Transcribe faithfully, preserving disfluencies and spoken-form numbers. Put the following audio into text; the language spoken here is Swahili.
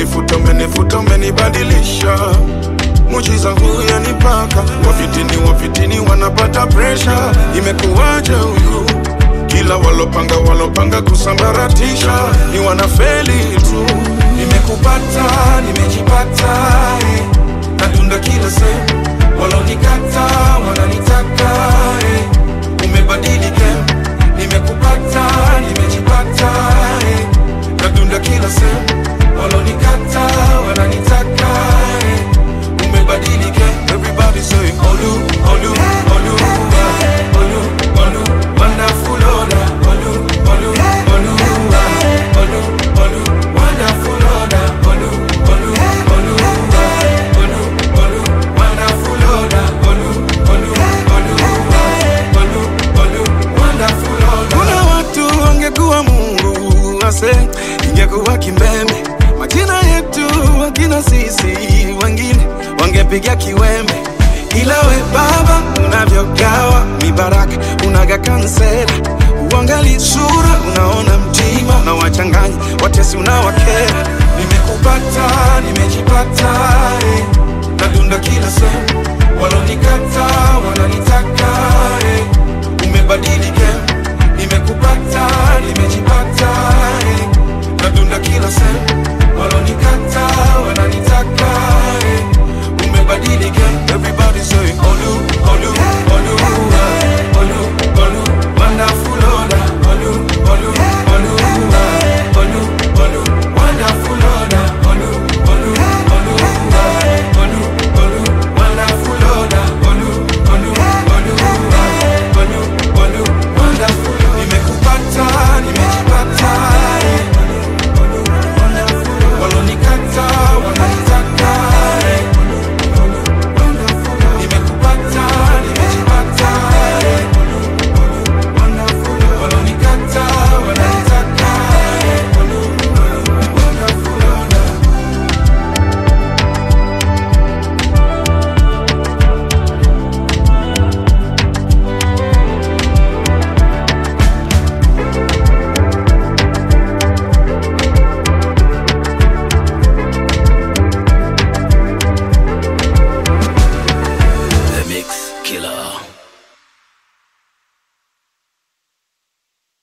umenifuta umenifuta umenibadilisha. Muujiza huu yanipaka. Wafitini wafitini wanapata pressure. Imekuwaje huyu? Kila walopanga walopanga kusambaratisha ni wanafeli tu. Nimekupata, nimejipata, eh. Natunda kila sehemu. Walonikata, wananitaka, eh. Umebadilika. Nimekupata, nimejipata, eh. Natunda kila sehemu. Walonikata, wananitaka, eh. Umebadilika. Everybody say Olu, Olu, Olu, Olu, Olu, wonderful Lord. Olu, Olu, Olu, Olu, Olu, wonderful Lord. Olu, Olu, Olu, Olu, Olu, wonderful Lord. Olu, Olu, Olu, Olu, Olu, wonderful Lord. Kuna watu wangekuwa Mungu ase ingekuwa kimbembe. Majina yetu wakina sisi wengine wangepiga kiwembe. Ila we Baba unavyogawa mibaraka unaga kansela. Uangali sura unaona mtima. Unawachanganya watesi unawakera.